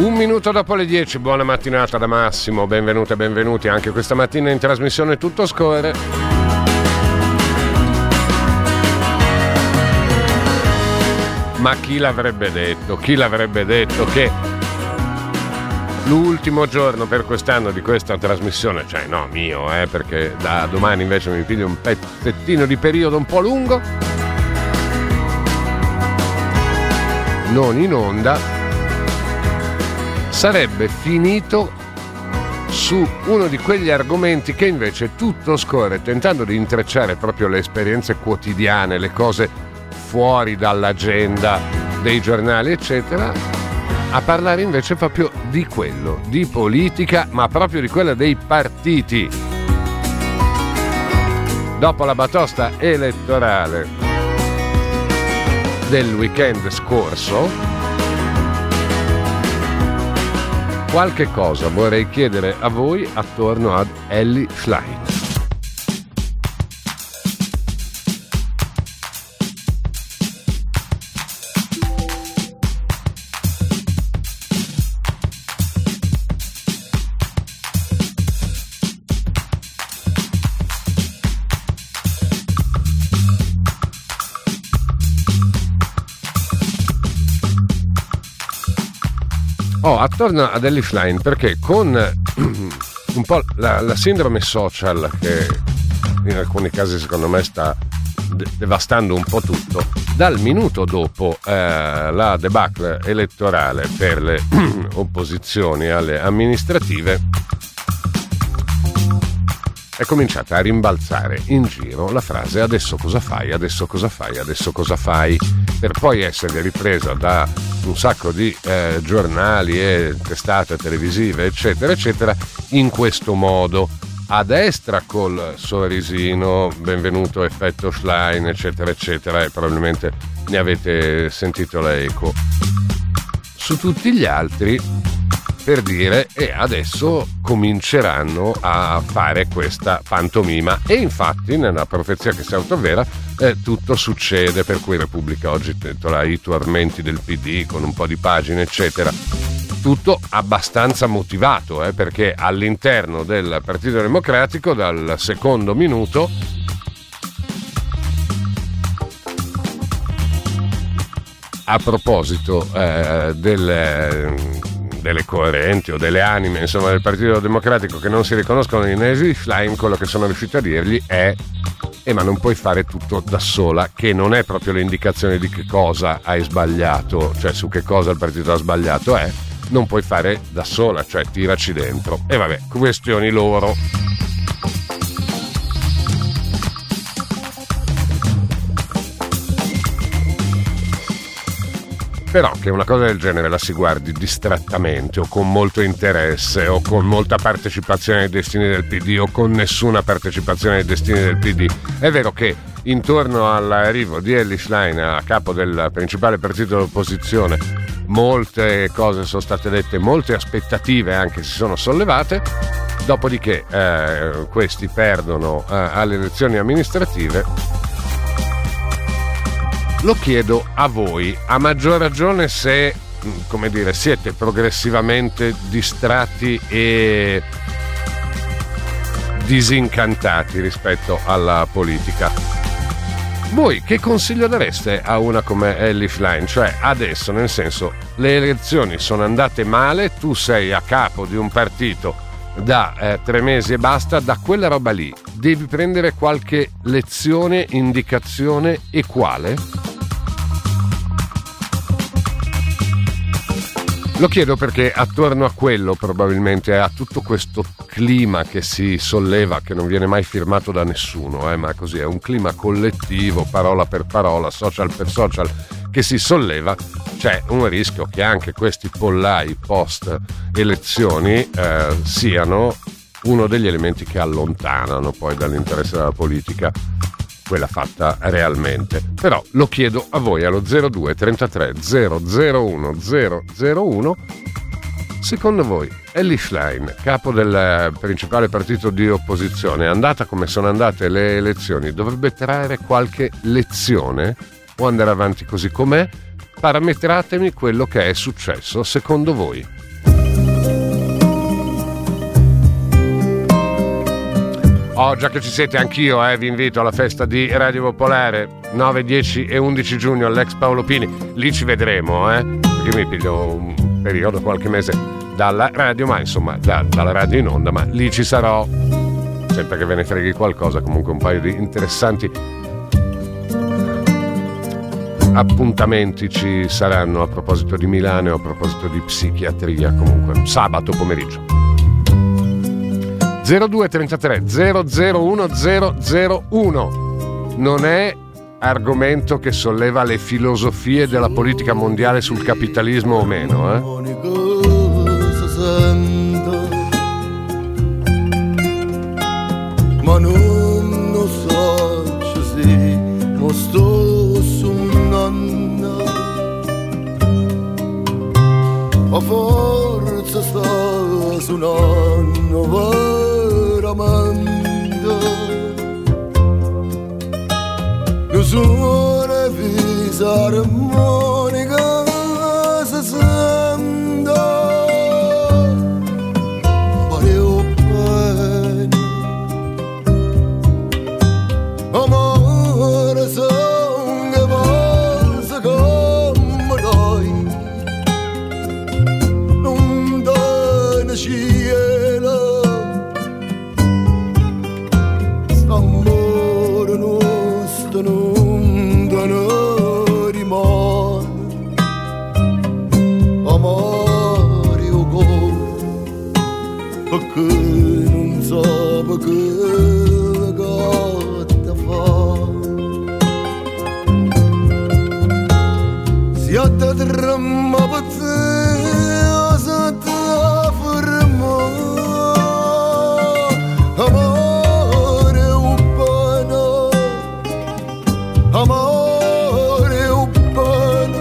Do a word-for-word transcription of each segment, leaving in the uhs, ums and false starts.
Un minuto dopo le dieci, buona mattinata da Massimo, benvenute e benvenuti anche questa mattina in trasmissione Tutto Scorre. Ma chi l'avrebbe detto, chi l'avrebbe detto che l'ultimo giorno per quest'anno di questa trasmissione, cioè no mio, eh, perché da domani invece mi piglio un pezzettino di periodo un po' lungo, non in onda, sarebbe finito su uno di quegli argomenti che invece Tutto Scorre, tentando di intrecciare proprio le esperienze quotidiane, le cose fuori dall'agenda dei giornali eccetera, a parlare invece proprio di quello, di politica, ma proprio di quella dei partiti. Dopo la batosta elettorale del weekend scorso, qualche cosa vorrei chiedere a voi attorno ad Elly Schlein. Oh, attorno ad Elly Schlein, perché con un po' la, la sindrome social che in alcuni casi secondo me sta de- devastando un po' tutto, dal minuto dopo eh, la debacle elettorale per le opposizioni alle amministrative è cominciata a rimbalzare in giro la frase adesso cosa fai, adesso cosa fai, adesso cosa fai, per poi essere ripresa da un sacco di eh, giornali e testate televisive eccetera eccetera in questo modo, a destra col sorrisino benvenuto effetto Schlein eccetera eccetera, e probabilmente ne avete sentito l'eco, su tutti gli altri per dire e adesso cominceranno a fare questa pantomima, e infatti nella profezia che si autoavvera eh, tutto succede, per cui Repubblica oggi titola i tormenti del P D con un po' di pagine eccetera, tutto abbastanza motivato eh, perché all'interno del Partito Democratico dal secondo minuto a proposito eh, del delle coerenti o delle anime insomma del Partito Democratico che non si riconoscono in Elly Schlein, quello che sono riusciti a dirgli è eh, ma non puoi fare tutto da sola, che non è proprio l'indicazione di che cosa hai sbagliato, cioè su che cosa il partito ha sbagliato, è non puoi fare da sola, cioè tiraci dentro. E vabbè, questioni loro. Però che una cosa del genere la si guardi distrattamente o con molto interesse o con molta partecipazione ai destini del P D o con nessuna partecipazione ai destini del P D. È vero che intorno all'arrivo di Elly Schlein a capo del principale partito dell'opposizione molte cose sono state dette, molte aspettative anche si sono sollevate, dopodiché eh, questi perdono eh, alle elezioni amministrative. Lo chiedo a voi, a maggior ragione se, come dire, siete progressivamente distratti e disincantati rispetto alla politica. Voi che consiglio dareste a una come Elly Schlein? Cioè adesso, nel senso, le elezioni sono andate male, tu sei a capo di un partito da eh, tre mesi e basta, da quella roba lì devi prendere qualche lezione, indicazione, e quale? Lo chiedo perché attorno a quello, probabilmente a tutto questo clima che si solleva, che non viene mai firmato da nessuno, eh, ma così è un clima collettivo, parola per parola, social per social, che si solleva, c'è un rischio che anche questi pollai post elezioni eh, siano uno degli elementi che allontanano poi dall'interesse della politica quella fatta realmente. Però lo chiedo a voi allo zero due trentatré zero zero uno zero zero uno. Secondo voi Elly Schlein, capo del principale partito di opposizione, andata come sono andate le elezioni, dovrebbe trarre qualche lezione o andare avanti così com'è? Parametratemi quello che è successo secondo voi. Oh, già che ci siete, anch'io eh, vi invito alla festa di Radio Popolare nove, dieci e undici giugno all'ex Paolo Pini. Lì ci vedremo, eh, perché mi piglio un periodo, qualche mese dalla radio, ma insomma da, dalla radio in onda, ma lì ci sarò, sempre che ve ne freghi qualcosa. Comunque un paio di interessanti appuntamenti ci saranno a proposito di Milano e a proposito di psichiatria, comunque sabato pomeriggio. zero due trentatré zero zero uno zero zero uno non è argomento che solleva le filosofie della politica mondiale sul capitalismo o meno, eh? Ma non lo so se non sto suonando, ma forse sto suonando veramente. Io sono fisarmonica se sento, ma io bene amore sono che posso come noi, non te ne cielo st'amore nostro non te ne rimane, amore io corro perché non so perché che fa. Si a te tremma pazzia, se te ferma, amore un bene, amore un bene.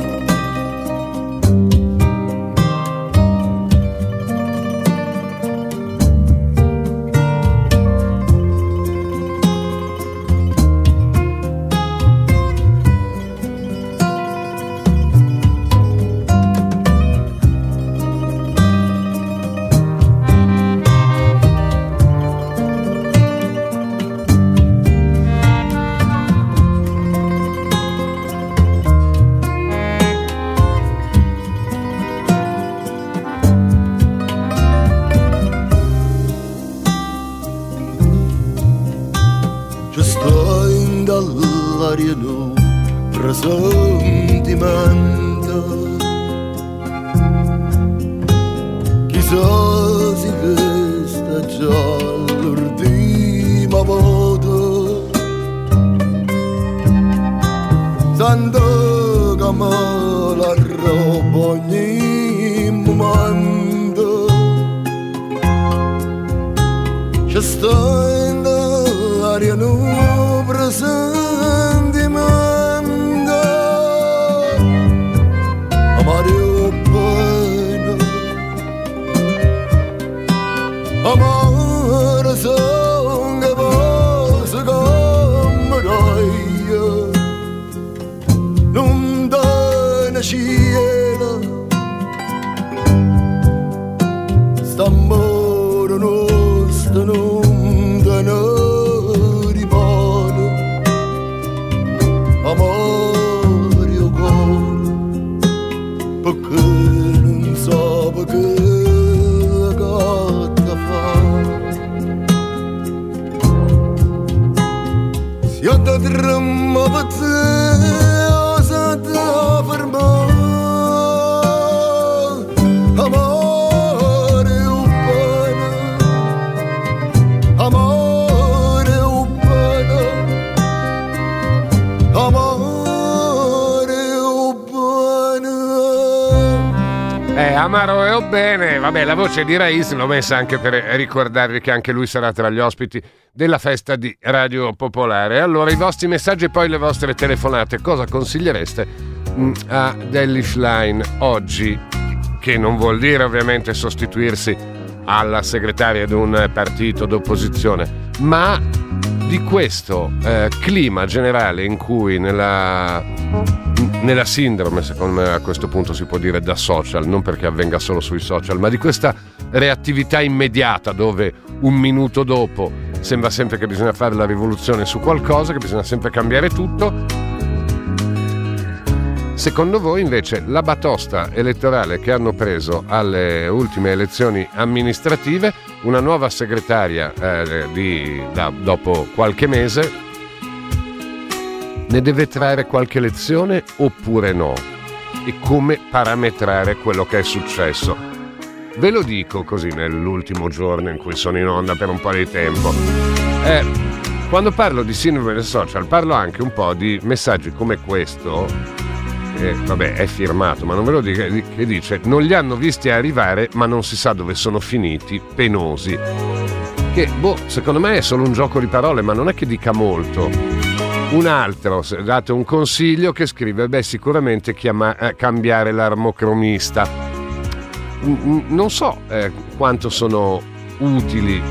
Ci sto in dall'aria no presentimento, chissà se questa già l'ultima volta, tanto che me la roba ogni momento. Ci sto in dall'aria no presentimento, amare o bene, amare son che posso come noi, non te ne cielo st'amore nostro non te ne rimane, amore io corro perché non so perché che fa. Si a te tremma pazzia, se te ferma, amore un bene, amore un bene, amore un bene. Eh, amaro e o bene, vabbè, la voce di Raiz l'ho messa anche per ricordarvi che anche lui sarà tra gli ospiti della festa di Radio Popolare. Allora, i vostri messaggi e poi le vostre telefonate, cosa consigliereste mh, a Delish Line oggi, che non vuol dire ovviamente sostituirsi alla segretaria di un partito d'opposizione, ma di questo eh, clima generale in cui nella, nella sindrome, secondo me a questo punto si può dire da social, non perché avvenga solo sui social, ma di questa reattività immediata dove un minuto dopo sembra sempre che bisogna fare la rivoluzione su qualcosa, che bisogna sempre cambiare tutto. Secondo voi invece la batosta elettorale che hanno preso alle ultime elezioni amministrative, una nuova segretaria eh, di, da, dopo qualche mese, ne deve trarre qualche lezione oppure no? E come parametrare quello che è successo? Ve lo dico così nell'ultimo giorno in cui sono in onda per un po' di tempo. Eh, quando parlo di sindrome del social parlo anche un po' di messaggi come questo. Eh, vabbè, è firmato, ma non ve lo dico, che dice: non li hanno visti arrivare, ma non si sa dove sono finiti, penosi. Che, boh, secondo me è solo un gioco di parole, ma non è che dica molto. Un altro, date un consiglio, che scrive: beh, sicuramente chiama, eh, cambiare l'armocromista. N- non so eh, quanto sono utili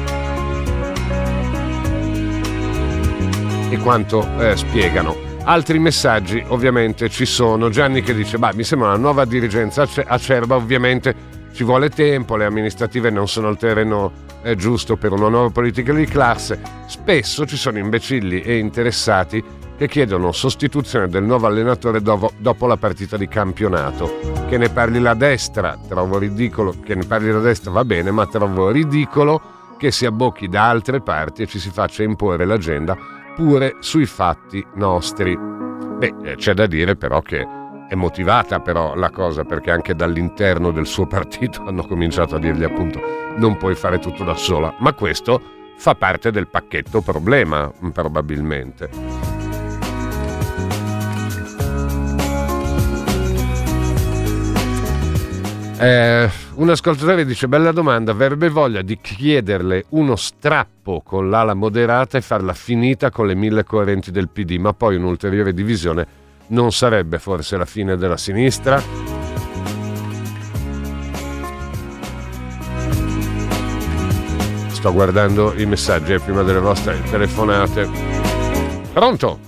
e quanto eh, spiegano. Altri messaggi ovviamente ci sono. Gianni che dice: bah, mi sembra una nuova dirigenza acerba, ovviamente ci vuole tempo, le amministrative non sono il terreno eh, giusto per una nuova politica di classe. Spesso ci sono imbecilli e interessati che chiedono sostituzione del nuovo allenatore dopo, dopo la partita di campionato. Che ne parli la destra, trovo ridicolo. Che ne parli la destra va bene, ma trovo ridicolo che si abbocchi da altre parti e ci si faccia imporre l'agenda pure sui fatti nostri. Beh, c'è da dire però che è motivata però la cosa, perché anche dall'interno del suo partito hanno cominciato a dirgli appunto: non puoi fare tutto da sola, ma questo fa parte del pacchetto problema probabilmente. Eh, un ascoltatore dice: bella domanda, avrebbe voglia di chiederle uno strappo con l'ala moderata e farla finita con le mille correnti del P D, ma poi un'ulteriore divisione non sarebbe forse la fine della sinistra? Sto guardando i messaggi eh, prima delle vostre telefonate. Pronto?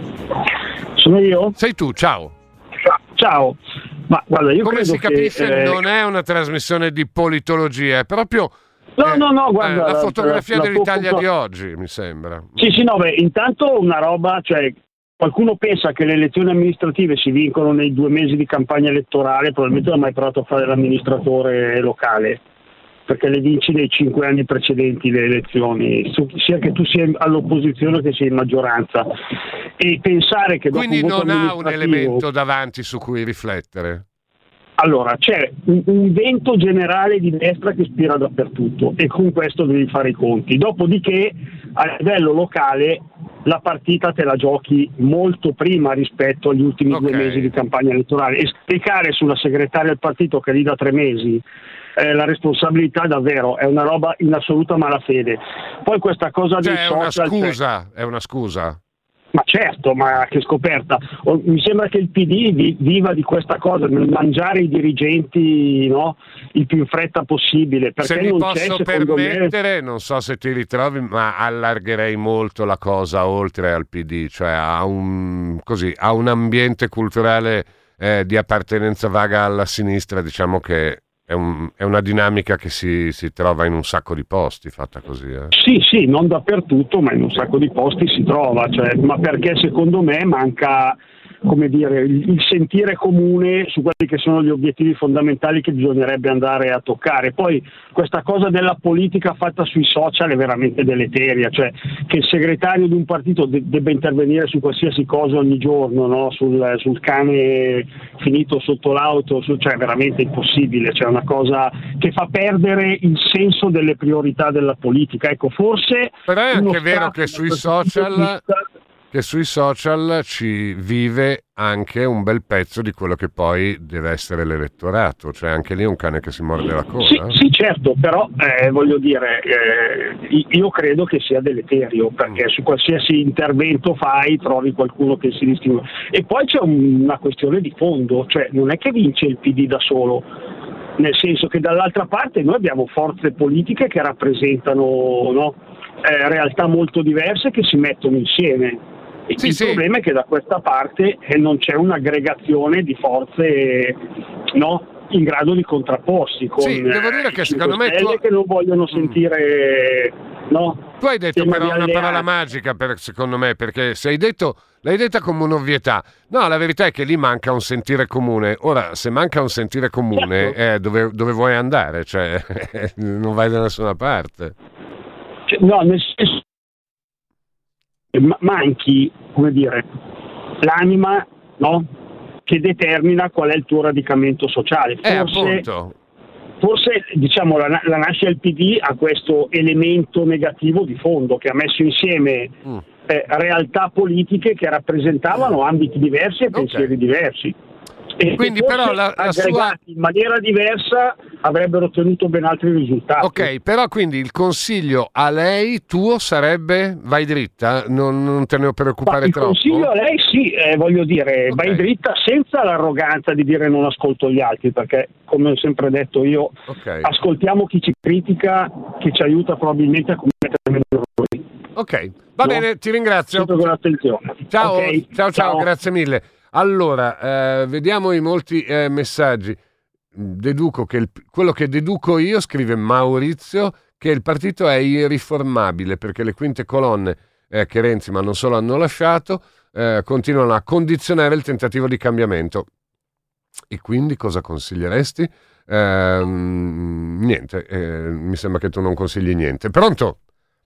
Sono io? Sei tu, ciao. Ciao. Ma guarda, io come credo si capisce che, eh... non è una trasmissione di politologia, è proprio no, eh, no, no, guarda, eh, la fotografia la, la, dell'Italia la... di oggi, mi sembra. Sì, sì, no, beh, intanto una roba, cioè qualcuno pensa che le elezioni amministrative si vincono nei due mesi di campagna elettorale, probabilmente non ha mai provato a fare l'amministratore locale, perché le vinci nei cinque anni precedenti le elezioni, sia che tu sia all'opposizione che sia in maggioranza. E pensare che dopo quindi un voto non ha un amministrativo... elemento davanti su cui riflettere. Allora, c'è un, un vento generale di destra che spira dappertutto e con questo devi fare i conti. Dopodiché, a livello locale, la partita te la giochi molto prima rispetto agli ultimi okay. due mesi di campagna elettorale, e scaricare sulla segretaria del partito che è lì da tre mesi eh, la responsabilità davvero è una roba in assoluta malafede. Poi questa cosa dei cioè, social... È una scusa, cioè... è una scusa. Ma certo, ma che scoperta. Mi sembra che il P D viva di questa cosa, nel mangiare i dirigenti, no, il più in fretta possibile. Perché se mi non posso c'è, permettere, me... non so se ti ritrovi, ma allargherei molto la cosa oltre al P D, cioè a un, così, a un ambiente culturale eh, di appartenenza vaga alla sinistra, diciamo che è, un, è una dinamica che si, si trova in un sacco di posti, fatta così. Eh. Sì, sì, non dappertutto, ma in un sacco di posti si trova, cioè, ma perché secondo me manca, come dire, il, il sentire comune su quelli che sono gli obiettivi fondamentali che bisognerebbe andare a toccare. Poi questa cosa della politica fatta sui social è veramente deleteria, cioè che il segretario di un partito de- debba intervenire su qualsiasi cosa ogni giorno, no? sul, sul cane finito sotto l'auto, su, cioè è veramente impossibile, cioè una cosa che fa perdere il senso delle priorità della politica. Ecco, forse però è anche vero che sui social che sui social ci vive anche un bel pezzo di quello che poi deve essere l'elettorato, cioè anche lì è un cane che si morde la coda. Sì, sì, certo, però eh, voglio dire, eh, io credo che sia deleterio, perché su qualsiasi intervento fai trovi qualcuno che si distingue. E poi c'è un, una questione di fondo, cioè non è che vince il P D da solo, nel senso che dall'altra parte noi abbiamo forze politiche che rappresentano, no, eh, realtà molto diverse che si mettono insieme. E sì, il sì. problema è che da questa parte eh, non c'è un'aggregazione di forze, no, in grado di contrapporsi con sì, devo dire che secondo me tu... che non vogliono sentire, no, tu hai detto tema però di una alleati. parola magica, per, secondo me, perché se hai detto, l'hai detta come un'ovvietà. No, la verità è che lì manca un sentire comune. Ora, se manca un sentire comune, Certo. eh, dove, dove vuoi andare? Cioè, non vai da nessuna parte. Cioè, no, nel senso, ma- manchi, come dire, l'anima, no? Che determina qual è il tuo radicamento sociale. Eh, Forse, appunto. forse diciamo, la, la nascita del P D ha questo elemento negativo di fondo che ha messo insieme Mm. eh, realtà politiche che rappresentavano ambiti diversi e Ok. pensieri diversi. E Quindi che forse però la- la sua- aggregati in maniera diversa avrebbero ottenuto ben altri risultati. Ok, però quindi il consiglio a lei tuo sarebbe vai dritta, non, non te ne Ma preoccupare il troppo. consiglio a lei sì, eh, voglio dire, Ok. vai dritta senza l'arroganza di dire non ascolto gli altri, perché come ho sempre detto io, Ok. ascoltiamo chi ci critica, che ci aiuta probabilmente a commettere meno errori. Ok, va No? bene, ti ringrazio. Sempre con attenzione. Ciao, Ok? ciao, ciao, grazie mille. Allora, eh, vediamo i molti eh, messaggi. Deduco che il- quello che deduco io, scrive Maurizio, che il partito è irriformabile perché le quinte colonne eh, che Renzi, ma non solo, hanno lasciato, eh, continuano a condizionare il tentativo di cambiamento. E quindi cosa consiglieresti? Ehm, niente, eh, mi sembra che tu non consigli niente. Pronto?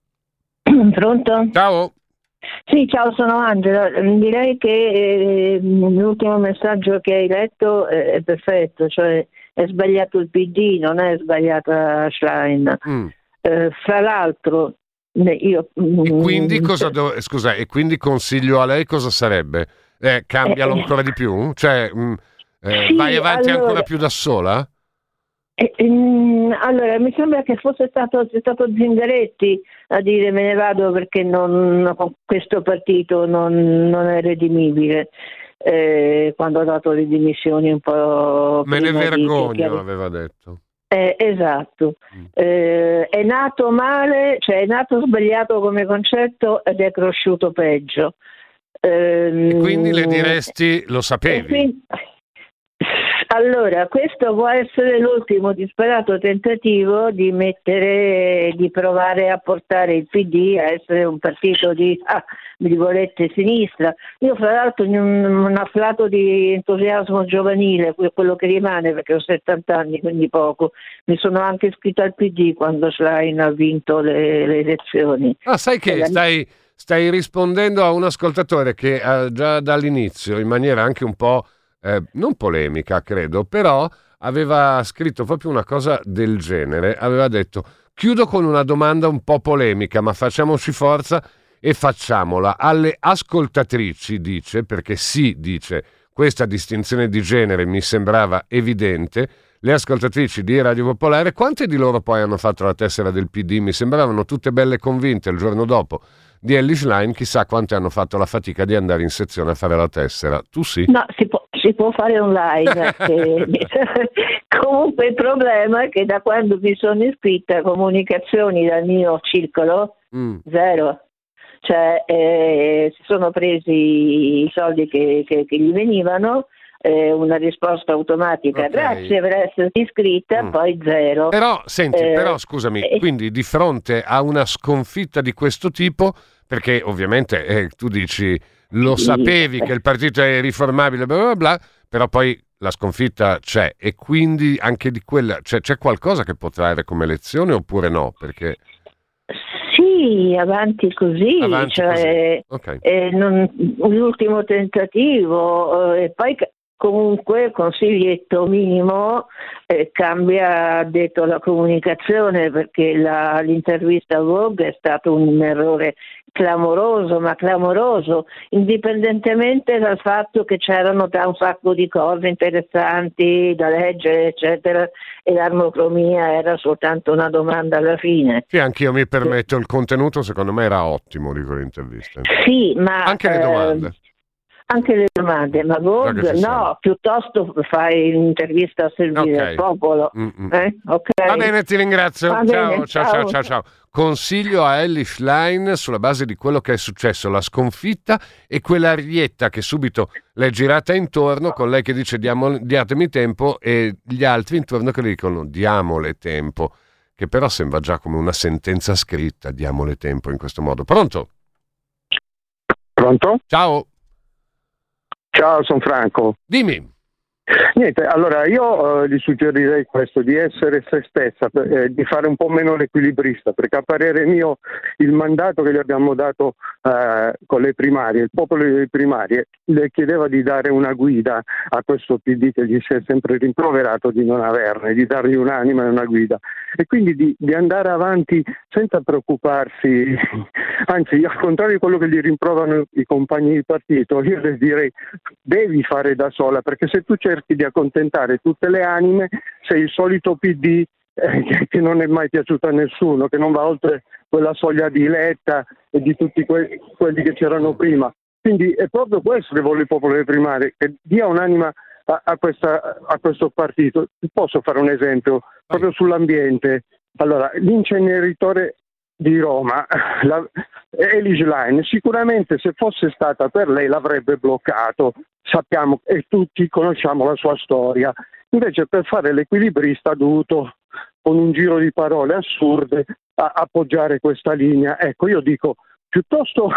Pronto? Ciao. Sì, ciao, sono Angela. Direi che eh, l'ultimo messaggio che hai letto è, è perfetto, cioè è sbagliato il P D, non è sbagliata Schlein. Mm. Eh, fra l'altro, ne- io... E quindi mm, cosa do- scusa, e quindi consiglio a lei cosa sarebbe? Eh, cambialo Eh, ancora di più? Cioè, mm, eh, sì, vai avanti allora- ancora più da sola? Eh, ehm, allora, mi sembra che fosse stato, sia stato Zingaretti a dire me ne vado perché non, con questo partito non, non è redimibile, eh, quando ha dato le dimissioni un po' Me ne prima di- vergogno, che- che- aveva detto. Eh, esatto. Mm. Eh, è nato male, cioè è nato sbagliato come concetto ed è cresciuto peggio. Ehm, E quindi le diresti, lo e sapevi? quindi- Allora, questo può essere l'ultimo disperato tentativo di mettere, di provare a portare il P D a essere un partito di, ah, virgolette, sinistra. Io fra l'altro in un, un afflato di entusiasmo giovanile, que- quello che rimane perché ho settanta anni, quindi poco, mi sono anche iscritta al P D quando Schlein ha vinto le, le elezioni. Ah, sai E che la- stai, stai rispondendo a un ascoltatore che eh, già dall'inizio, in maniera anche un po' eh, non polemica, credo, però aveva scritto proprio una cosa del genere. Aveva detto: chiudo con una domanda un po' polemica, ma facciamoci forza e facciamola. Alle ascoltatrici, dice, perché sì, dice, questa distinzione di genere mi sembrava evidente. Le ascoltatrici di Radio Popolare, quante di loro poi hanno fatto la tessera del P D? Mi sembravano tutte belle convinte il giorno dopo di Elly Schlein, chissà quante hanno fatto la fatica di andare in sezione a fare la tessera. Tu sì? No, si può, si può fare online. che- Comunque il problema è che da quando mi sono iscritta, comunicazioni dal mio circolo, Mm. zero. Cioè eh, si sono presi i soldi che, che- che gli venivano, eh, una risposta automatica, Ok. grazie per esserti iscritta, Mm. poi zero. Però, senti, Eh, però scusami, eh, quindi di fronte a una sconfitta di questo tipo, perché ovviamente eh, tu dici lo Sì. sapevi che il partito è riformabile, bla bla bla, però poi la sconfitta c'è e quindi anche di quella, cioè, c'è qualcosa che può trarre come lezione oppure no? Perché Sì, avanti così, avanti cioè, così. Ok. eh, non- un ultimo tentativo eh, e poi ca- comunque consiglietto minimo, eh, cambia, ha detto, la comunicazione, perché la- l'intervista a Vogue è stato un errore clamoroso, ma clamoroso, indipendentemente dal fatto che c'erano già un sacco di cose interessanti da leggere, eccetera, e l'armocromia era soltanto una domanda alla fine. Sì, anch'io mi permetto, il contenuto secondo me era ottimo di quell'intervista. Sì, ma Anche le eh, domande. anche le domande, ma Già Vogue che ci no, siamo. piuttosto fai un'intervista a servire Ok. al popolo. Mm, mm. Eh? Ok. Va bene, ti ringrazio. Va Ciao, bene, ciao, ciao, ciao. ciao, ciao. Consiglio a Elly Schlein sulla base di quello che è successo, la sconfitta e quella arietta che subito le è girata intorno, con lei che dice diamo, diatemi tempo e gli altri intorno che le dicono diamole tempo. che però sembra già come una sentenza scritta. Diamole tempo in questo modo. Pronto? Pronto? Ciao. Ciao, sono Franco. Dimmi. Niente, allora io eh, gli suggerirei questo, di essere se stessa, eh, di fare un po' meno l'equilibrista, perché a parere mio il mandato che gli abbiamo dato eh, con le primarie, il popolo delle primarie, le chiedeva di dare una guida a questo P D che gli si è sempre rimproverato di non averne, di dargli un'anima e una guida, e quindi di, di andare avanti senza preoccuparsi, anzi al contrario di quello che gli rimproverano i compagni di partito, io le direi devi fare da sola, perché se tu cerchi di accontentare tutte le anime, sei il solito P D eh, che, che non è mai piaciuto a nessuno, che non va oltre quella soglia di Letta e di tutti que- quelli che c'erano prima. Quindi è proprio questo che vuole il popolo delle primarie, che dia un'anima a, a, questa, a questo partito. Posso fare un esempio proprio sull'ambiente? Allora, l'inceneritore di Roma, la, Elly Schlein, sicuramente se fosse stata per lei l'avrebbe bloccato, sappiamo e tutti conosciamo la sua storia, invece per fare l'equilibrista ha dovuto, con un giro di parole assurde, a, appoggiare questa linea. Ecco, io dico, piuttosto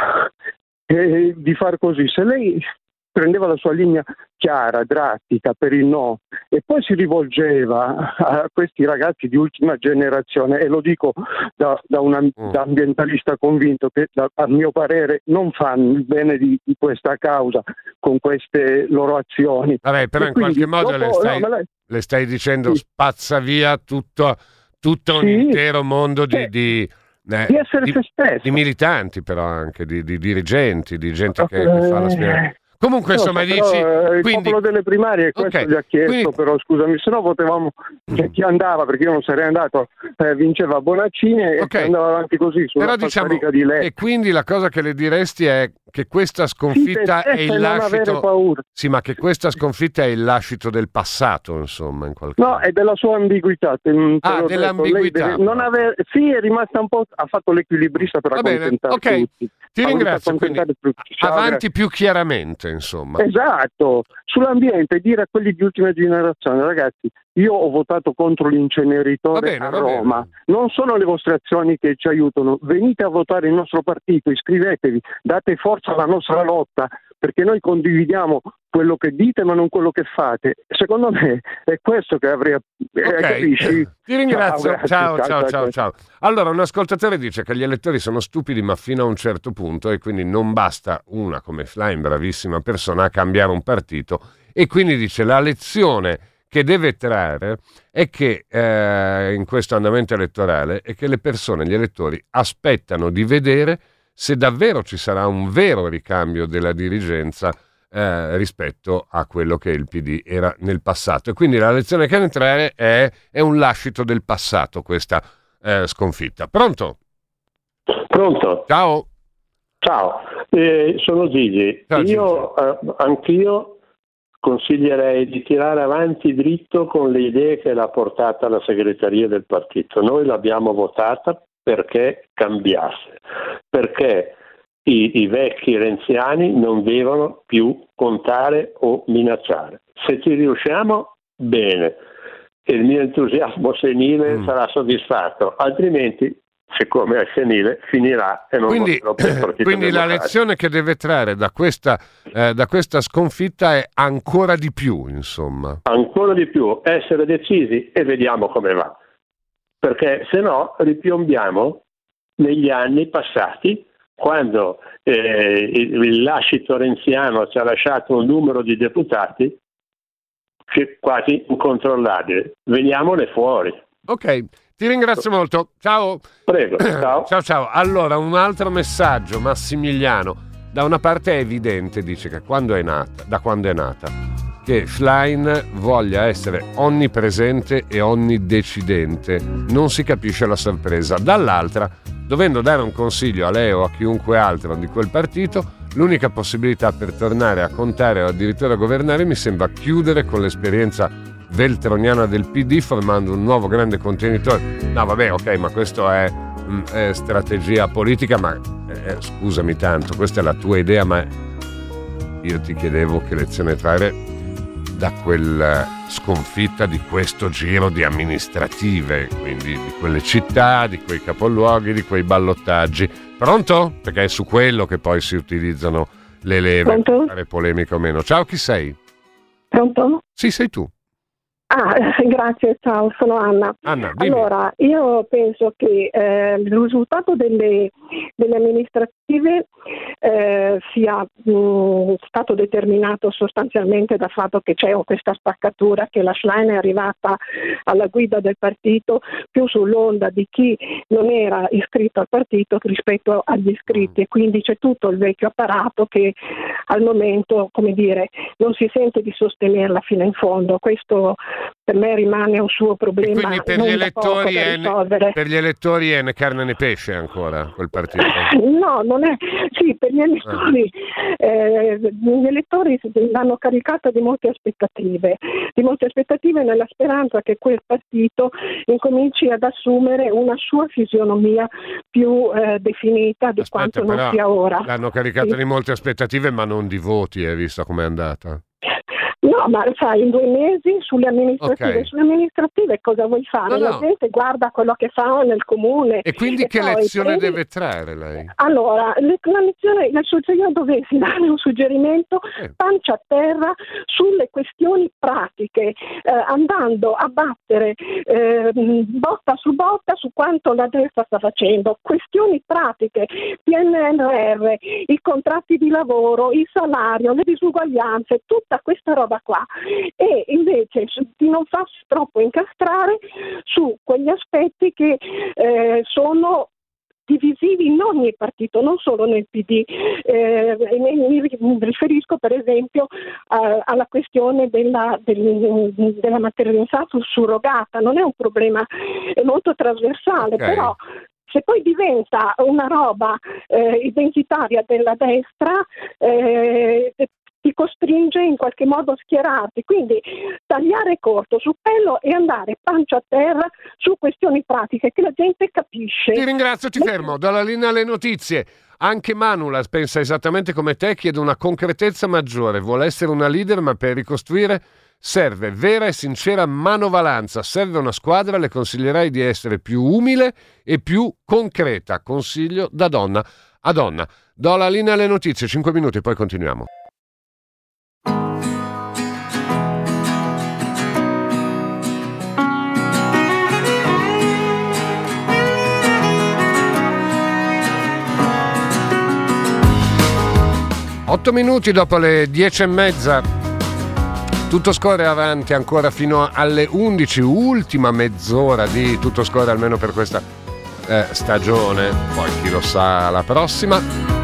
eh, di far così, se lei prendeva la sua linea chiara, drastica per il no, e poi si rivolgeva a questi ragazzi di ultima generazione, e lo dico da, da un da ambientalista convinto che da, a mio parere non fanno il bene di, di questa causa con queste loro azioni. Vabbè, però e in quindi, qualche modo dopo, le, stai, no, lei... le stai dicendo sì. spazza via tutto, tutto un sì. intero mondo di... Eh. di Eh, di essere di, se stesso, di militanti, però anche di, di dirigenti, di gente che, che fa la spiegazione. Comunque, no, insomma, però, dici eh, il quindi... popolo delle primarie questo okay. gli ha chiesto, quindi... però scusami, se no potevamo che chi andava, perché io non sarei andato, eh, vinceva Bonaccini e okay. andava avanti così sulla però diciamo di lei. E quindi la cosa che le diresti è che questa sconfitta sì, è il lascito, sì, ma che questa sconfitta è il lascito del passato, insomma, in qualche no, modo. è della sua ambiguità. Te, ah, te dell'ambiguità. Deve, non ave, sì, è rimasta un po', ha fatto l'equilibrista per accontentare okay. tutti. Ti ha ringrazio, quindi, tutti. Ciao, avanti grazie. più chiaramente, insomma. Esatto, sull'ambiente dire a quelli di ultima generazione, ragazzi, io ho votato contro l'inceneritore bene, a Roma, non sono le vostre azioni che ci aiutano, venite a votare il nostro partito, iscrivetevi, date forza alla nostra lotta, perché noi condividiamo quello che dite ma non quello che fate. Secondo me è questo che avrei... Okay. Capisci? Ti ringrazio, ciao, ciao, grazie, ciao, ciao, ciao, ciao. Allora, un ascoltatore dice che gli elettori sono stupidi ma fino a un certo punto, e quindi non basta una come Schlein, bravissima persona, a cambiare un partito, e quindi dice la lezione che deve trarre è che eh, in questo andamento elettorale è che le persone, gli elettori, aspettano di vedere se davvero ci sarà un vero ricambio della dirigenza eh, rispetto a quello che il P D era nel passato. E quindi la lezione che deve trarre è, è un lascito del passato, questa eh, sconfitta. Pronto? Pronto? Ciao. Ciao, eh, sono Gigi. Ciao, Gigi. Io eh, anch'io consiglierei di tirare avanti dritto con le idee che l'ha portata la segreteria del partito. Noi l'abbiamo votata perché cambiasse, perché i, i vecchi renziani non devono più contare o minacciare. Se ci riusciamo, bene, e il mio entusiasmo senile mm. sarà soddisfatto, altrimenti, siccome è senile, finirà e non quindi, voterò per il partito quindi la democratico. lezione che deve trarre da questa, eh, da questa sconfitta è ancora di più, insomma. Ancora di più, essere decisi e vediamo come va. Perché se no ripiombiamo negli anni passati, quando eh, il, il lascito renziano ci ha lasciato un numero di deputati che quasi incontrollabile. Veniamone fuori. Ok, ti ringrazio molto. Ciao. Prego, ciao. Ciao, ciao. Allora, un altro messaggio, Massimiliano. Da una parte è evidente, dice che quando è nata, da quando è nata, che Schlein voglia essere onnipresente e onnidecidente. Non si capisce la sorpresa. Dall'altra, dovendo dare un consiglio a lei o a chiunque altro di quel partito, l'unica possibilità per tornare a contare o addirittura a governare mi sembra chiudere con l'esperienza veltroniana del P D formando un nuovo grande contenitore. No, vabbè, ok, ma questo è, è strategia politica, ma eh, scusami tanto, questa è la tua idea, ma io ti chiedevo che lezione trarre da quella sconfitta di questo giro di amministrative, quindi di quelle città, di quei capoluoghi, di quei ballottaggi. Pronto? Perché è su quello che poi si utilizzano le leve. Pronto? Per fare polemica o meno. Ciao, chi sei? Pronto? Sì, sei tu. Ah, grazie, ciao, sono Anna. Anna, dimmi. Allora, io penso che eh, il risultato delle, delle amministrative eh, sia mh, stato determinato sostanzialmente dal fatto che c'è questa spaccatura, che la Schlein è arrivata alla guida del partito più sull'onda di chi non era iscritto al partito rispetto agli iscritti, e quindi c'è tutto il vecchio apparato che al momento, come dire, non si sente di sostenerla fino in fondo. Questo per me rimane un suo problema. E quindi per gli, elettori è ne, per gli elettori è né carne né pesce ancora quel partito? No, non è. Sì, per gli elettori, ah. eh, gli elettori l'hanno caricata di molte aspettative, di molte aspettative nella speranza che quel partito incominci ad assumere una sua fisionomia più eh, definita di Aspetta, quanto non sia ora. L'hanno caricata sì. di molte aspettative, ma non di voti, hai visto com'è andata? No, ma sai, in due mesi sulle amministrative, okay. sulle amministrative cosa vuoi fare? No, no. La gente guarda quello che fa nel comune. E quindi e che lezione prendi... deve trarre lei? Allora, le, la lezione, se io dovessi dare un suggerimento, eh. pancia a terra sulle questioni pratiche, eh, andando a battere eh, botta su botta su quanto la destra sta facendo. Questioni pratiche, P N R R, i contratti di lavoro, il salario, le disuguaglianze, tutta questa roba qua, e invece di non farsi troppo incastrare su quegli aspetti che eh, sono divisivi in ogni partito, non solo nel P D. Eh, mi riferisco per esempio a, alla questione della, del, della maternità surrogata. Non è un problema, è molto trasversale, okay. Però se poi diventa una roba eh, identitaria della destra, eh, ti costringe in qualche modo a schierarti, quindi tagliare corto su quello e andare pancia a terra su questioni pratiche che la gente capisce. Ti ringrazio, ti fermo, do la linea alle notizie. Anche Manula pensa esattamente come te, chiede una concretezza maggiore, vuole essere una leader, ma per ricostruire serve vera e sincera manovalanza, serve una squadra, le consiglierei di essere più umile e più concreta, consiglio da donna a donna. Do la linea alle notizie, cinque minuti, poi continuiamo. Otto minuti dopo le dieci e mezza, tutto scorre avanti ancora fino alle undici, ultima mezz'ora di tutto scorre almeno per questa eh, stagione, poi chi lo sa la prossima.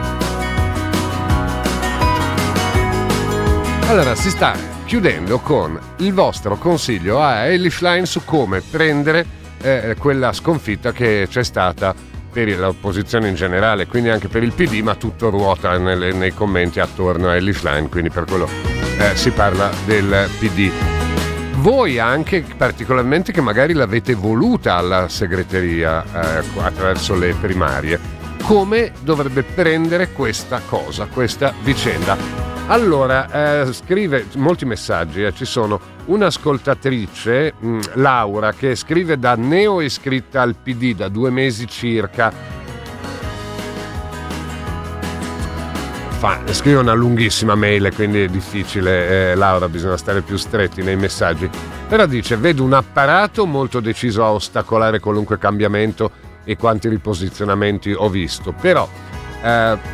Allora si sta chiudendo con il vostro consiglio a Elly Schlein su come prendere eh, quella sconfitta che c'è stata per l'opposizione in generale, quindi anche per il P D, ma tutto ruota nelle, nei commenti attorno a Elly Schlein, quindi per quello eh, si parla del P D. Voi anche particolarmente che magari l'avete voluta alla segreteria eh, attraverso le primarie, come dovrebbe prendere questa cosa, questa vicenda? Allora, eh, scrive molti messaggi, eh, ci sono un'ascoltatrice, mh, Laura, che scrive da neo iscritta al P D da due mesi circa. Fa, scrive una lunghissima mail, quindi è difficile, eh, Laura, bisogna stare più stretti nei messaggi. Però dice, vedo un apparato molto deciso a ostacolare qualunque cambiamento e quanti riposizionamenti ho visto, però... Eh,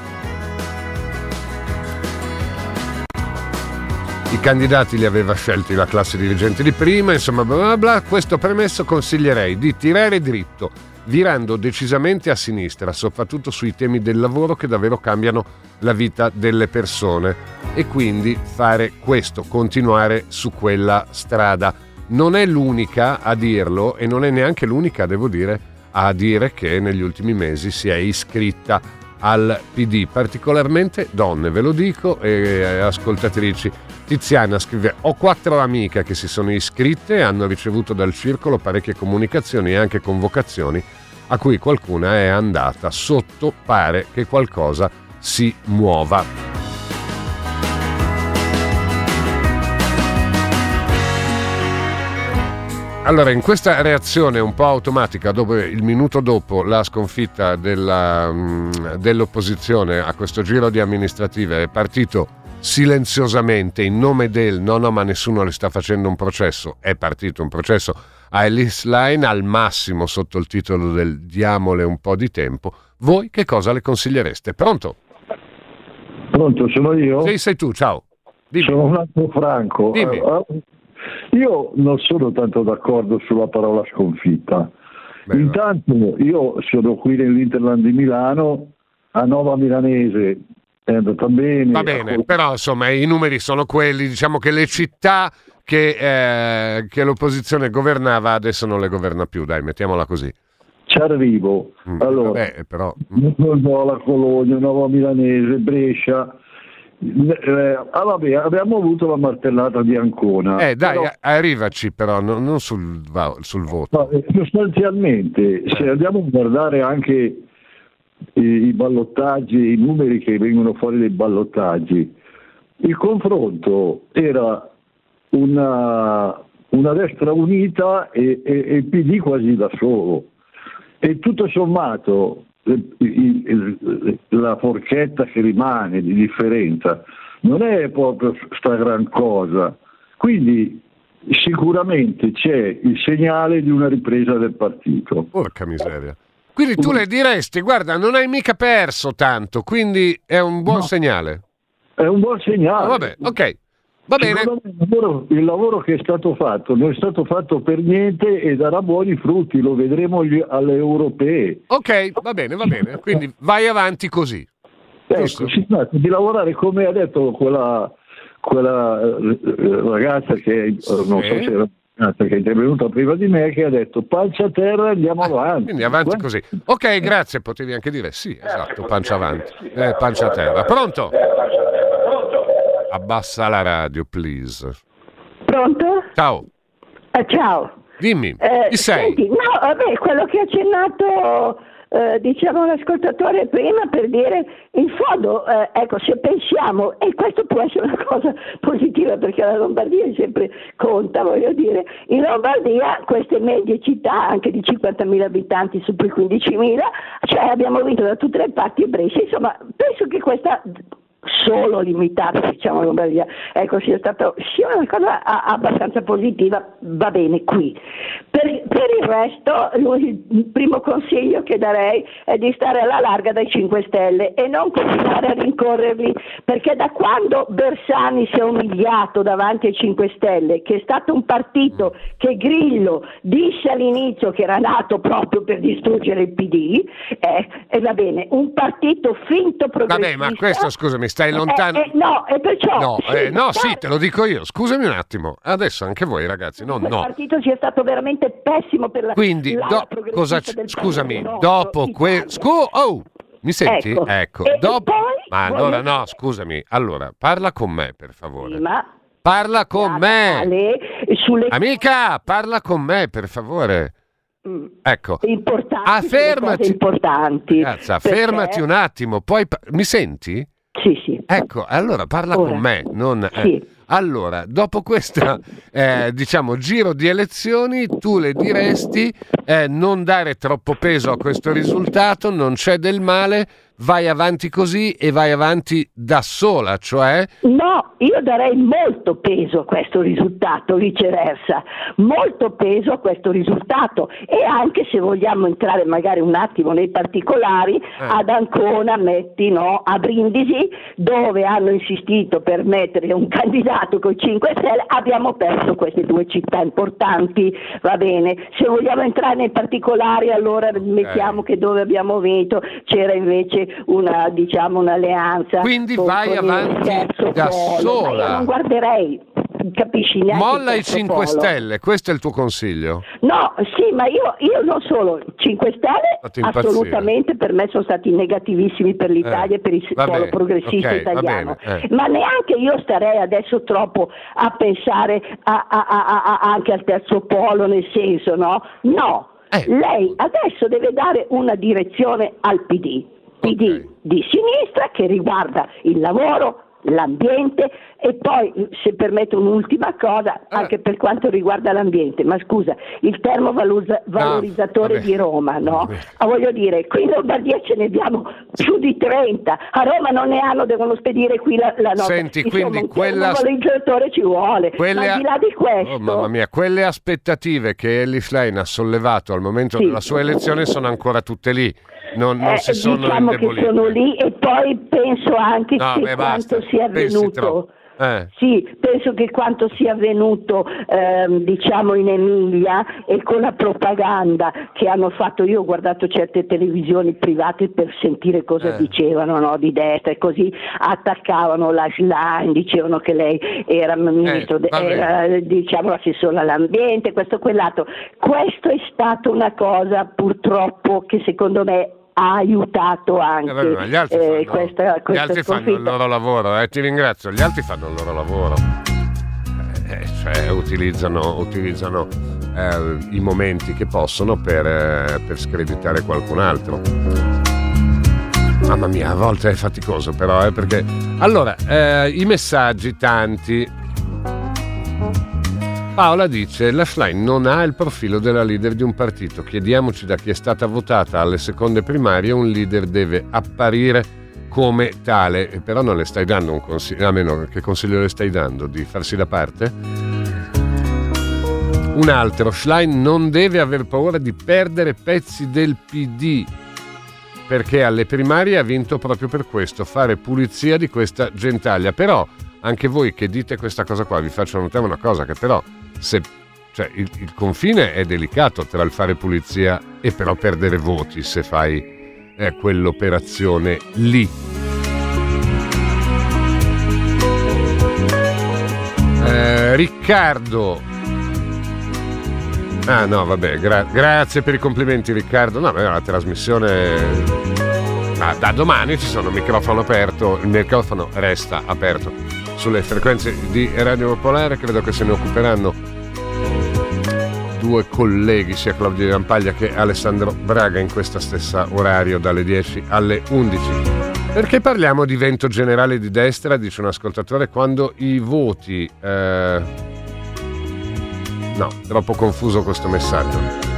I candidati li aveva scelti la classe dirigente di prima, insomma, bla bla bla. Questo premesso, consiglierei di tirare dritto, virando decisamente a sinistra, soprattutto sui temi del lavoro che davvero cambiano la vita delle persone, e quindi fare questo, continuare su quella strada. Non è l'unica a dirlo e non è neanche l'unica, devo dire, a dire che negli ultimi mesi si è iscritta al P D, particolarmente donne, ve lo dico, e ascoltatrici. Tiziana scrive: ho quattro amiche che si sono iscritte e hanno ricevuto dal circolo parecchie comunicazioni e anche convocazioni a cui qualcuna è andata. Sotto pare che qualcosa si muova. Allora, in questa reazione un po' automatica, dove il minuto dopo la sconfitta della, mh, dell'opposizione a questo giro di amministrative è partito silenziosamente in nome del no no ma nessuno le sta facendo un processo, è partito un processo a Ellis Line, al massimo sotto il titolo del diamole un po' di tempo, voi che cosa le consigliereste? Pronto? Pronto, sono io? Sì, sei tu, ciao. Dimmi. Sono un altro Franco. Dimmi. Uh, io non sono tanto d'accordo sulla parola sconfitta. Beh, Intanto io sono qui nell'Interland di Milano, a Nova Milanese è andata bene. Va bene, però insomma i numeri sono quelli, diciamo che le città che, eh, che l'opposizione governava adesso non le governa più, dai, mettiamola così. Ci arrivo. Mm, Allora, vabbè, però... la Cologna, Nova Milanese, Brescia. Eh, ah, vabbè, abbiamo avuto la martellata di Ancona. Eh dai, però, arrivaci però, non, non sul, sul voto. no, sostanzialmente, se andiamo a guardare anche i, i ballottaggi, i numeri che vengono fuori dai ballottaggi, il confronto era una, una destra unita e, e, e il P D quasi da solo. E tutto sommato il, il, il, la forchetta che rimane di differenza non è proprio sta gran cosa. Quindi sicuramente c'è il segnale di una ripresa del partito. Porca miseria. Quindi tu le diresti, guarda, non hai mica perso tanto, quindi è un buon No. segnale. È un buon segnale. Ah, vabbè, ok. Va bene. Secondo me il lavoro, il lavoro che è stato fatto non è stato fatto per niente e darà buoni frutti, lo vedremo gli, alle europee. Ok, va bene, va bene. Quindi vai avanti così. Ecco, si tratta di lavorare come ha detto quella, quella eh, ragazza che eh, non Sì. so se era ragazza che è intervenuta prima di me, che ha detto pancia a terra e andiamo avanti. Quindi avanti così. Ok, grazie, potevi anche dire sì, esatto, pancia avanti. Eh, pancia a terra. Pronto? Abbassa la radio, please. Pronto? Ciao, Eh, ciao. dimmi, Eh, chi sei? Senti, no, vabbè, quello che ha accennato eh, diciamo l'ascoltatore prima, per dire, in fondo, eh, ecco, se pensiamo, e questo può essere una cosa positiva perché la Lombardia sempre conta, voglio dire, in Lombardia queste medie città, anche di cinquantamila abitanti su per quindicimila, cioè abbiamo vinto da tutte le parti e Brescia, insomma, penso che questa solo limitata, diciamo, in Lombardia, ecco, sia stato sia una cosa a, abbastanza positiva, va bene qui. Per, per il resto, lui, il primo consiglio che darei è di stare alla larga dai cinque Stelle e non continuare a rincorrerli, perché da quando Bersani si è umiliato davanti ai cinque Stelle, che è stato un partito che Grillo disse all'inizio che era nato proprio per distruggere il P D, eh, e va bene, un partito finto progressista. Vabbè, ma questo, scusami, stai lontano. Eh, eh, no, e perciò No, sì, eh, no, sì, dai, te lo dico io. Scusami un attimo. Adesso anche voi, ragazzi, no, il no. partito sia stato veramente pessimo per la Quindi, l'ala do- progressista cosa c- del scusami, Partito dopo Nostro, que- Italia. scu- oh, mi senti? Ecco. Ecco, E- e dopo poi Ma voglio allora no, dire- scusami. Allora, parla con me, per favore. Ma Parla con me. Ale, sulle Amica, parla con me, per favore. Mm. Ecco. importanti, Ah, sulle fermati. cose importanti. Ragazza, perché- fermati un attimo, poi pa- mi senti? Sì, sì. Ecco, allora parla Ora. con me, non... eh. Sì. Allora, dopo questo eh, diciamo giro di elezioni, tu le diresti eh, non dare troppo peso a questo risultato, non c'è del male, vai avanti così e vai avanti da sola, cioè... No, io darei molto peso a questo risultato, viceversa, molto peso a questo risultato, e anche, se vogliamo entrare magari un attimo nei particolari, ad Ancona, metti, no, a Brindisi, dove hanno insistito per mettere un candidato con cinque Stelle, abbiamo perso queste due città importanti, va bene. Se vogliamo entrare nei particolari, allora mettiamo che dove abbiamo vinto c'era invece una, diciamo, un'alleanza. Quindi con- vai con il avanti terzo da polo. sola. Ma io non guarderei, capisci, neanche Molla il i terzo cinque polo. Stelle, questo è il tuo consiglio? No, sì, ma io, io non solo, cinque Stelle Fatti impazzire. assolutamente per me sono stati negativissimi per l'Italia Eh, e per il va polo bene, progressista ok, va italiano, bene, eh. ma neanche io starei adesso troppo a pensare a- a- a- a- a- anche al terzo polo, nel senso, no? No, Eh. lei adesso deve dare una direzione al P D, P D Ok. di sinistra che riguarda il lavoro, l'ambiente. E poi, se permetto un'ultima cosa, anche per quanto riguarda l'ambiente, ma scusa, il termovalorizzatore no, di Roma, no? Ah, voglio dire, qui in Lombardia ce ne abbiamo più di trenta, a Roma non ne hanno, devono spedire qui la, la nota. Senti, Insomma, quindi un quella... termovalorizzatore ci vuole, quelle... ma al di là di questo... Oh, mamma mia, quelle aspettative che Elly Schlein ha sollevato al momento sì. della sua elezione sono ancora tutte lì. Non, non eh, si sono diciamo che sono lì, e poi penso anche no, che beh, quanto basta. sia avvenuto eh. sì, penso che quanto sia avvenuto ehm, diciamo in Emilia, e con la propaganda che hanno fatto, io ho guardato certe televisioni private per sentire cosa eh. dicevano, no, di destra, e così attaccavano la Schlein, dicevano che lei era ministro, eh, era diciamo assessore all'ambiente, questo quell'altro. Questo è stato una cosa purtroppo che secondo me ha aiutato anche eh, vabbè, gli altri eh, fanno, questa, questa gli altri fanno il loro lavoro, eh, ti ringrazio, gli altri fanno il loro lavoro, eh, cioè utilizzano, utilizzano eh, i momenti che possono per, eh, per screditare qualcun altro. Mamma mia, a volte è faticoso però, eh, perché allora eh, i messaggi tanti. Paola dice: la Schlein non ha il profilo della leader di un partito. Chiediamoci da chi è stata votata alle seconde primarie. Un leader deve apparire come tale. E però non le stai dando un consiglio, almeno che consiglio le stai dando? Di farsi da parte? Un altro: Schlein non deve aver paura di perdere pezzi del P D, perché alle primarie ha vinto proprio per questo, fare pulizia di questa gentaglia. Però anche voi che dite questa cosa qua, vi faccio notare una cosa, che però se, cioè, il, il confine è delicato tra il fare pulizia e però perdere voti se fai eh, quell'operazione lì. Eh, Riccardo ah no vabbè gra- grazie per i complimenti Riccardo. No, beh, la trasmissione ah, da domani ci sono microfono aperto, il microfono resta aperto sulle frequenze di Radio Popolare. Credo che se ne occuperanno due colleghi, sia Claudio Rampaglia che Alessandro Braga, in questa stessa orario dalle dieci alle undici. Perché parliamo di vento generale di destra, dice un ascoltatore, quando i voti eh... no, troppo confuso questo messaggio.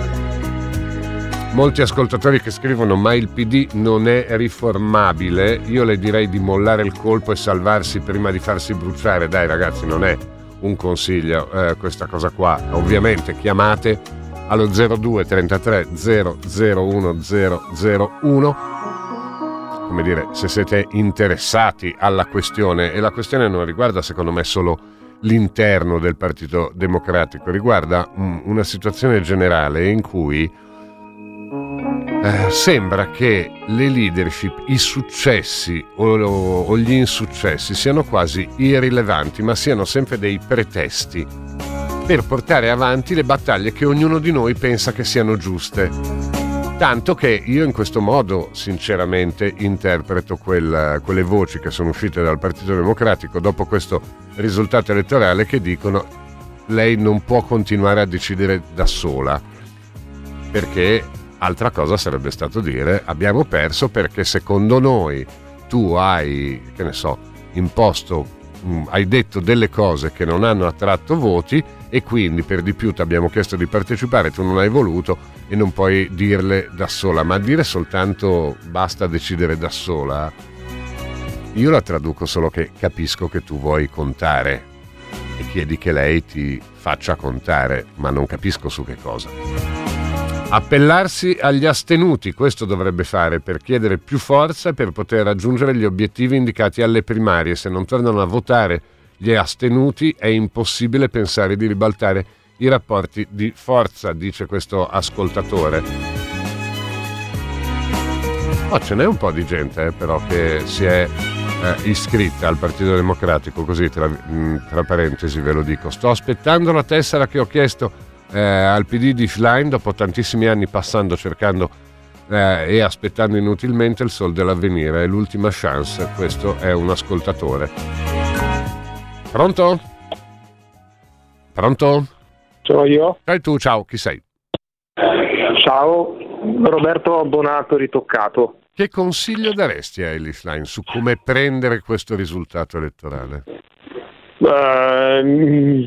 Molti ascoltatori che scrivono ma il P D non è riformabile. Io le direi di mollare il colpo e salvarsi prima di farsi bruciare. Dai ragazzi, non è un consiglio eh, questa cosa qua. Ovviamente chiamate allo zero due trentatré zero zero uno zero zero uno, come dire, se siete interessati alla questione. E la questione non riguarda secondo me solo l'interno del Partito Democratico, riguarda um, una situazione generale in cui Eh, sembra che le leadership, i successi o, o gli insuccessi siano quasi irrilevanti, ma siano sempre dei pretesti per portare avanti le battaglie che ognuno di noi pensa che siano giuste. Tanto che io in questo modo sinceramente interpreto quel, quelle voci che sono uscite dal Partito Democratico dopo questo risultato elettorale, che dicono lei non può continuare a decidere da sola, perché altra cosa sarebbe stato dire abbiamo perso perché secondo noi tu hai, che ne so, imposto, mh, hai detto delle cose che non hanno attratto voti e quindi per di più ti abbiamo chiesto di partecipare, tu non hai voluto e non puoi dirle da sola. Ma dire soltanto basta decidere da sola, io la traduco solo che capisco che tu vuoi contare e chiedi che lei ti faccia contare, ma non capisco su che cosa. Appellarsi agli astenuti, questo dovrebbe fare, per chiedere più forza e per poter raggiungere gli obiettivi indicati alle primarie. Se non tornano a votare gli astenuti è impossibile pensare di ribaltare i rapporti di forza, dice questo ascoltatore. Oh, ce n'è un po' di gente eh, però che si è eh, iscritta al Partito Democratico, così tra, mh, tra parentesi ve lo dico. Sto aspettando la tessera che ho chiesto Eh, al P D di Schlein dopo tantissimi anni, passando, cercando eh, e aspettando inutilmente il sol dell'avvenire. È l'ultima chance. Questo è un ascoltatore. Pronto? Pronto? Sono io. Sei tu, ciao, chi sei? Ciao, Roberto Abbonato ritoccato. che consiglio daresti a Elly Schlein su come prendere questo risultato elettorale? Uh,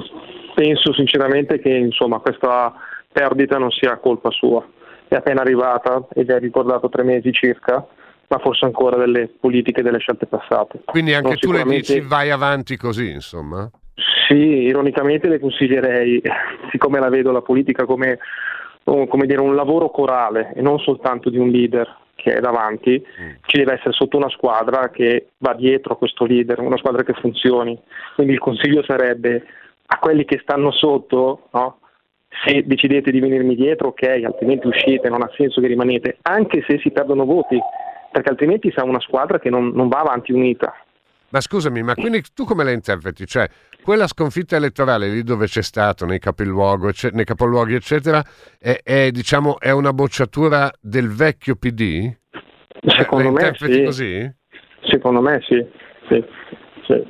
penso sinceramente che insomma questa perdita non sia colpa sua, è appena arrivata ed è ricordato tre mesi circa, ma forse ancora delle politiche, delle scelte passate. Quindi anche non tu sicuramente... le dici vai avanti così, insomma? Sì, ironicamente le consiglierei, siccome la vedo la politica come, come dire, un lavoro corale e non soltanto di un leader che è davanti, mm. ci deve essere sotto una squadra che va dietro a questo leader, una squadra che funzioni. Quindi il consiglio sarebbe a quelli che stanno sotto, no? Se decidete di venirmi dietro, ok, altrimenti uscite, non ha senso che rimanete, anche se si perdono voti, perché altrimenti siamo una squadra che non, non va avanti unita. Ma scusami, ma quindi tu come la interpreti? Cioè, quella sconfitta elettorale lì dove c'è stato, nei capoluogo, ecce- nei capoluoghi, eccetera, è, è, diciamo, è una bocciatura del vecchio P D? Secondo la me interpreti sì. così? Secondo me sì, sì, sì.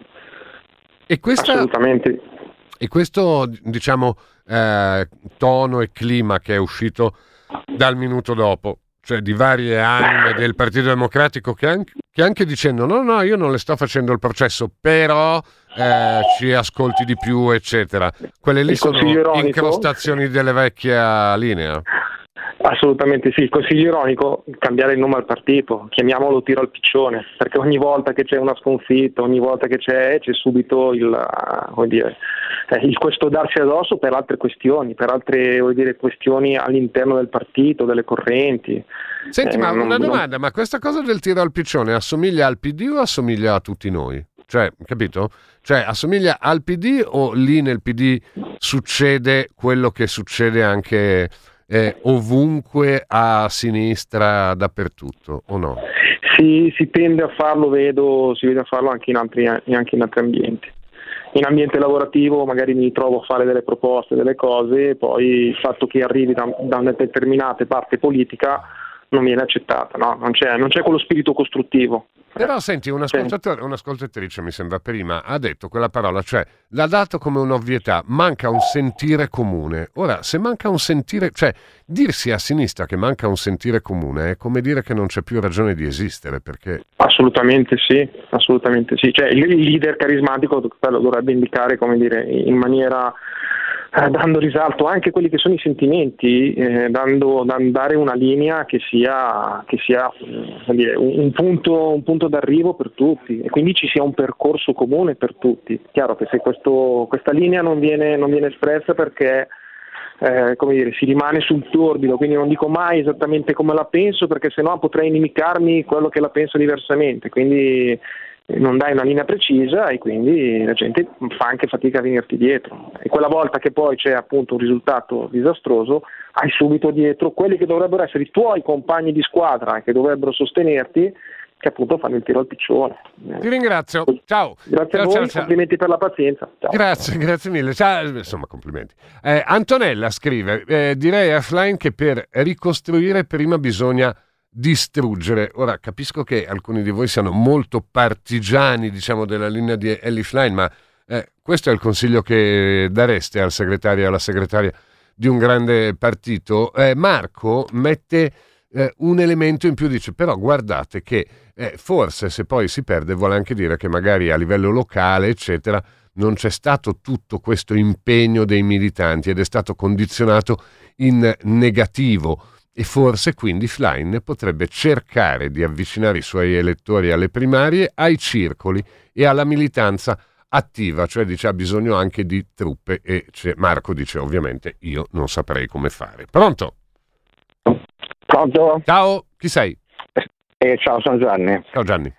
E questa, assolutamente. E questo, diciamo, eh, tono e clima che è uscito dal minuto dopo, cioè di varie anime del Partito Democratico che anche, che anche dicendo no, no, io non le sto facendo il processo, però eh, ci ascolti di più, eccetera. Quelle lì sono incrostazioni delle vecchie linee. Assolutamente sì, il consiglio ironico, cambiare il nome al partito, chiamiamolo tiro al piccione, perché ogni volta che c'è una sconfitta, ogni volta che c'è, c'è subito il, come dire, il questo darsi addosso per altre questioni, per altre vuol dire, questioni all'interno del partito, delle correnti. Senti, eh, ma non, una domanda, non... ma questa cosa del tiro al piccione assomiglia al P D o assomiglia a tutti noi? Cioè, capito? Cioè, assomiglia al P D o lì nel P D succede quello che succede anche... Eh, ovunque a sinistra dappertutto o no? Sì, si tende a farlo, vedo, si vede a farlo anche in altri, anche in altri ambienti. In ambiente lavorativo magari mi trovo a fare delle proposte, delle cose, e poi il fatto che arrivi da, da una determinata parte politica non viene accettata, no? Non c'è, non c'è quello spirito costruttivo. Però senti, un ascoltatore, un'ascoltatrice mi sembra prima ha detto quella parola, cioè l'ha dato come un'ovvietà, manca un sentire comune. Ora, se manca un sentire, cioè dirsi a sinistra che manca un sentire comune è come dire che non c'è più ragione di esistere, perché... Assolutamente sì, assolutamente sì. Cioè il leader carismatico lo dovrebbe indicare, come dire, in maniera... Eh, dando risalto anche a quelli che sono i sentimenti, eh, dando, dare una linea che sia, che sia eh, dire, un, un, punto, un punto d'arrivo per tutti e quindi ci sia un percorso comune per tutti. Chiaro che se questo, questa linea non viene, non viene espressa perché eh, come dire, si rimane sul torbido, quindi non dico mai esattamente come la penso perché sennò potrei inimicarmi quello che la pensa diversamente, quindi non dai una linea precisa e quindi la gente fa anche fatica a venirti dietro e quella volta che poi c'è appunto un risultato disastroso hai subito dietro quelli che dovrebbero essere i tuoi compagni di squadra che dovrebbero sostenerti che appunto fanno il tiro al piccione. Ti ringrazio, ciao. Grazie ciao, a voi, ciao, ciao. Complimenti per la pazienza. Ciao. Grazie, grazie mille. Ciao. Insomma, complimenti. Eh, Antonella scrive, eh, direi a Schlein che per ricostruire prima bisogna distruggere. Ora capisco che alcuni di voi siano molto partigiani, diciamo, della linea di Elly Schlein, ma eh, questo è il consiglio che dareste al segretario e alla segretaria di un grande partito. Eh, Marco mette eh, un elemento in più, dice però guardate che eh, forse se poi si perde vuole anche dire che magari a livello locale eccetera non c'è stato tutto questo impegno dei militanti ed è stato condizionato in negativo. E forse quindi Schlein potrebbe cercare di avvicinare i suoi elettori alle primarie, ai circoli e alla militanza attiva, cioè dice ha bisogno anche di truppe e Marco dice ovviamente io non saprei come fare. Pronto? Pronto? Ciao, chi sei? Eh, ciao, sono Gianni. Ciao Gianni.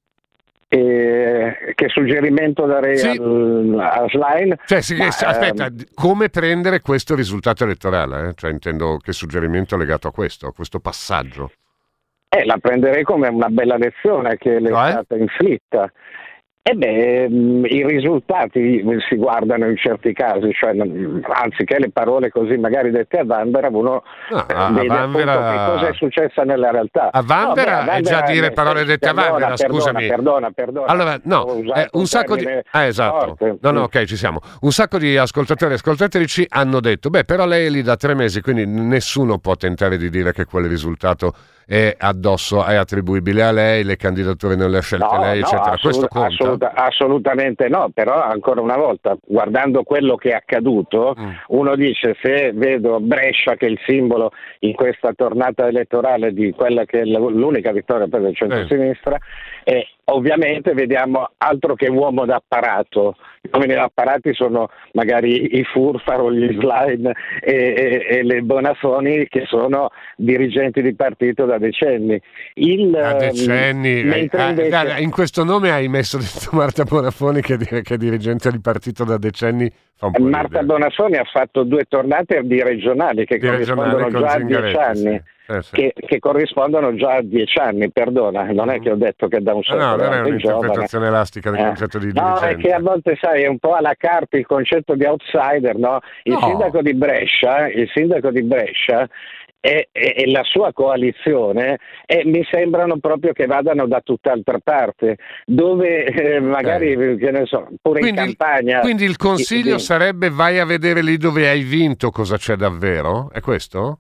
Eh, che suggerimento darei sì. al, a Schlein? Cioè, sì, Ma, aspetta, ehm... come prendere questo risultato elettorale? Eh? Cioè, intendo che suggerimento legato a questo, a questo passaggio? Eh, la prenderei come una bella lezione che le è cioè? stata inflitta. E beh, i risultati si guardano in certi casi, cioè anziché le parole così magari dette a Vanvera, uno no, eh, a vede Vanvera... appunto che cosa è successa nella realtà. A Vanvera, no, beh, a è già dire parole dette perdona, a Vanvera, perdona, scusami. Perdona, perdona. Allora, no, eh, un sacco di... Ah, esatto. Forte. No, no, ok, ci siamo. Un sacco di ascoltatori e ascoltatrici hanno detto, beh, però lei è lì da tre mesi, quindi nessuno può tentare di dire che quel risultato è addosso, è attribuibile a lei, le candidature non le ha scelte no, lei, no, eccetera. assolut- Questo conta? Assoluta- assolutamente no, però ancora una volta, guardando quello che è accaduto, mm. uno dice, se vedo Brescia che è il simbolo in questa tornata elettorale di quella che è l'unica vittoria per il centro-sinistra, eh. e ovviamente vediamo altro che uomo d'apparato. Gli uomini d'apparati sono magari i Furfaro, gli Slime e, e, e le Bonazzoni, che sono dirigenti di partito da decenni. Il, da decenni eh, invece... ah, in questo nome hai messo dentro Marta Bonafoni, che dire che è dirigente di partito da decenni fa un po' Marta ridere. Bonafoni ha fatto due tornate di regionali che di corrispondono regionali già a dieci anni. Sì. Eh, sì. Che, che corrispondono già a dieci anni, perdona, non è che ho detto che da un secolo. No, non è giovane. un'interpretazione elastica del eh. concetto di no, dirigente. No, è che a volte, sai, è un po' alla carte il concetto di outsider, no? Il no. sindaco di Brescia, il sindaco di Brescia e, e, e la sua coalizione e mi sembrano proprio che vadano da tutt'altra parte, dove eh, magari, eh. che ne so, pure quindi, in campagna. Quindi il consiglio di, sarebbe vai a vedere lì dove hai vinto cosa c'è davvero? È questo?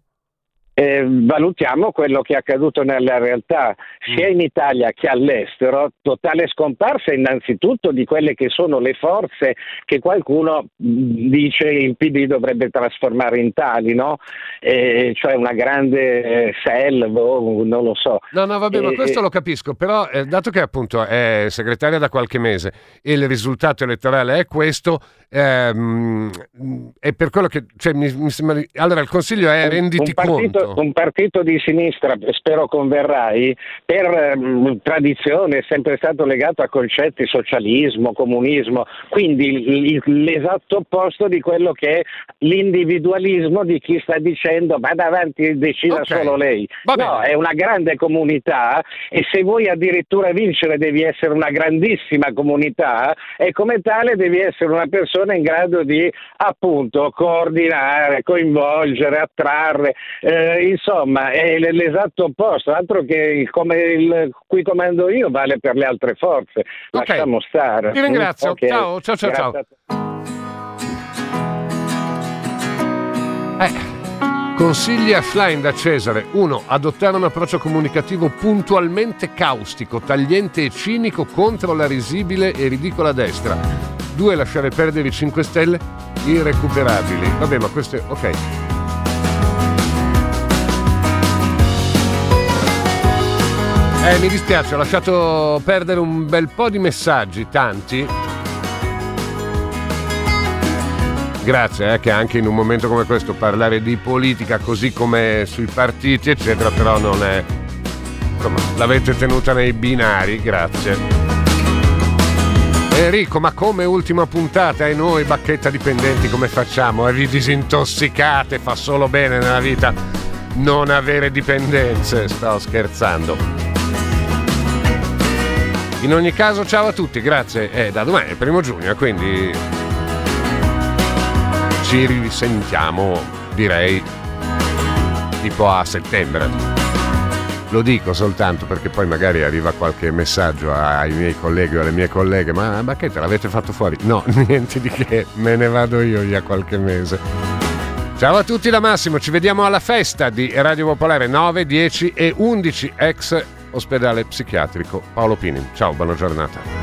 Eh, valutiamo quello che è accaduto nella realtà sia in Italia che all'estero, totale scomparsa innanzitutto di quelle che sono le forze che qualcuno dice il P D dovrebbe trasformare in tali, no? Eh, cioè una grande selva, non lo so. No, no, vabbè, eh, ma questo lo capisco, però eh, dato che appunto è segretaria da qualche mese e il risultato elettorale è questo, ehm, è per quello che cioè, mi, mi sembra, allora il consiglio è renditi un partito, conto. Un partito di sinistra, spero converrai, per eh, tradizione è sempre stato legato a concetti socialismo, comunismo, quindi l- l'esatto opposto di quello che è l'individualismo di chi sta dicendo ma davanti decida okay. solo lei. No, è una grande comunità e se vuoi addirittura vincere devi essere una grandissima comunità e come tale devi essere una persona in grado di appunto coordinare, coinvolgere, attrarre, eh, insomma è l'esatto opposto, altro che il, come il cui comando io vale per le altre forze. Okay. Lasciamo stare. Ti ringrazio. Okay. Ciao, ciao, ciao, ciao. Eh. Consigli a Schlein da Cesare. uno. Adottare un approccio comunicativo puntualmente caustico, tagliente e cinico contro la risibile e ridicola destra. due. Lasciare perdere i cinque Stelle irrecuperabili. Vabbè, ma questo è... ok. Eh, mi dispiace, ho lasciato perdere un bel po' di messaggi, tanti. Grazie, eh, che anche in un momento come questo parlare di politica così come sui partiti, eccetera, però non è... insomma, l'avete tenuta nei binari, grazie. Enrico, ma come ultima puntata e noi bacchetta dipendenti come facciamo? E vi disintossicate, fa solo bene nella vita non avere dipendenze, stavo scherzando. In ogni caso ciao a tutti, grazie, eh, da domani è il primo giugno, quindi ci risentiamo, direi, tipo a settembre. Lo dico soltanto perché poi magari arriva qualche messaggio ai miei colleghi o alle mie colleghe, ma Bacchetta l'avete fatto fuori? No, niente di che, me ne vado io via qualche mese. Ciao a tutti da Massimo, ci vediamo alla festa di Radio Popolare nove, dieci e undici, ex ospedale psichiatrico Paolo Pini. Ciao, buona giornata.